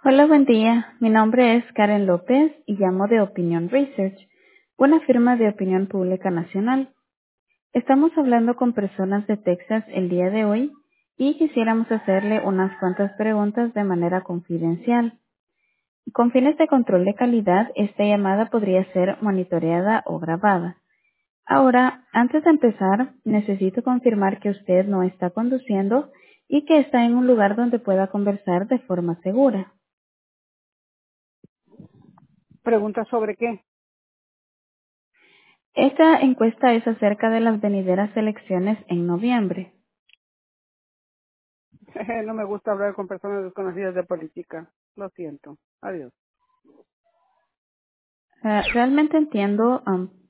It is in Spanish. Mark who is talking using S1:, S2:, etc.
S1: Hola, buen día. Mi nombre es Karen López y llamo de Opinion Research, una firma de opinión pública nacional. Estamos hablando con personas de Texas el día de hoy y quisiéramos hacerle unas cuantas preguntas de manera confidencial. Con fines de control de calidad, esta llamada podría ser monitoreada o grabada. Ahora, antes de empezar, necesito confirmar que usted no está conduciendo y que está en un lugar donde pueda conversar de forma segura.
S2: ¿Pregunta sobre qué?
S1: Esta encuesta es acerca de las venideras elecciones en noviembre.
S2: No me gusta hablar con personas desconocidas de política. Lo siento. Adiós.
S1: Realmente entiendo